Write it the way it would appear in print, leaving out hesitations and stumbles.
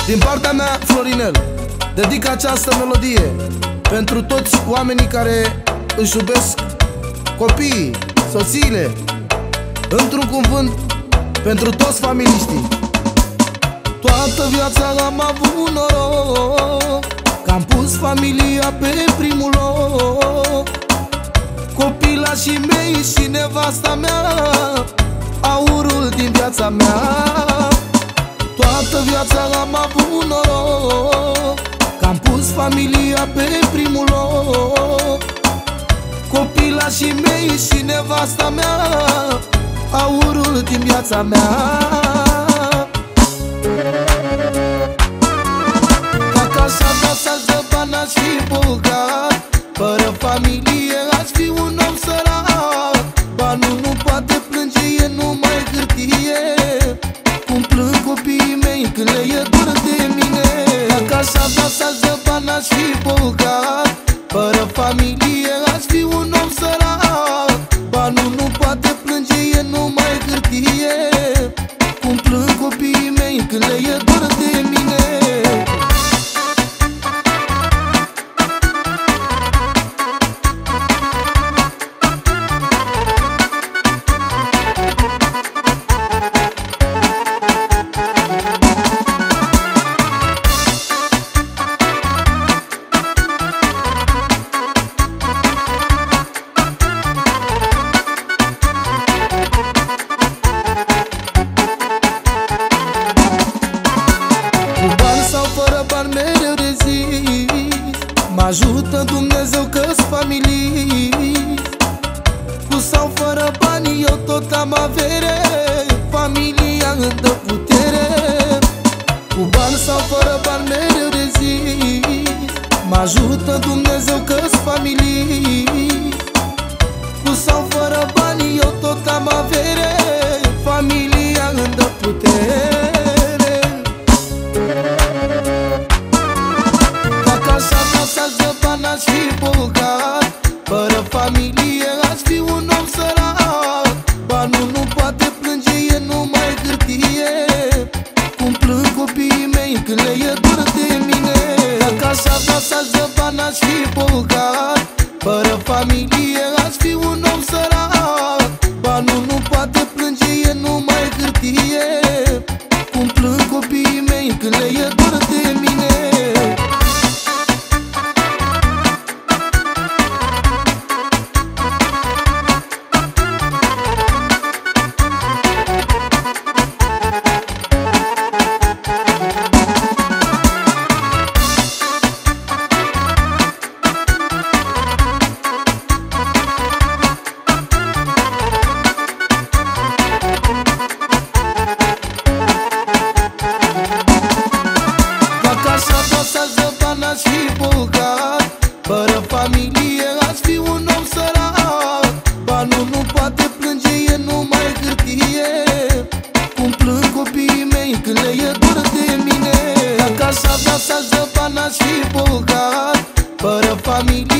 Din partea mea, Florinel, dedic această melodie pentru toți oamenii care își iubesc copiii, soțiile. Într-un cuvânt, pentru toți familiștii. Toată viața am avut noroc că am pus familia pe primul loc. Copilașii mei și nevasta mea, aurul din viața mea. Toată viața am avut noroc că am pus familia pe primul loc. Copilașii mei și nevasta mea, aurul din viața mea. Dacă așa da să-aș dă bani, aș fi bogat. Fără familie aș fi un om sărac. Banul nu poate plânge, e numai hârtie. Cum plâng copiii mei când le e dor de mine. Dacă așa da să-aș dă bani, aș fi bogat. Fără familie aș fi un om sărac. Banul nu poate plânge, e numai hârtie. Cum plâng copiii mei când le e dor de mine. Mereu rezist, mă ajută Dumnezeu că-s familii. Cu sau fără bani eu tot am avere, familia îmi dă putere. Cu bani sau fără bani mereu rezist, mă ajută Dumnezeu că-s familii. Cu sau fără bani eu tot am avere, familia îmi dă putere. Să-aș dă bani, aș fi bogat. Fără familie aș fi un om sărac. Banul nu poate plânge, e numai hârtie. Cum plâng copiii mei când le e dor de mine. Dacă aș avea să-aș dă bani, aș fi bogat. Fără familie aș fi un om sărac. Banul nu poate plânge, e numai hârtie. Cum plâng copiii mei când le e dor de mine. Aș fi bogat. Fără familie aș fi un om sărac. Banul nu poate plânge, e numai hârtie. Cum plâng copiii mei când le e dor de mine. Dacă aș avea să-aș dă bani, aș fi bogat. Fără familie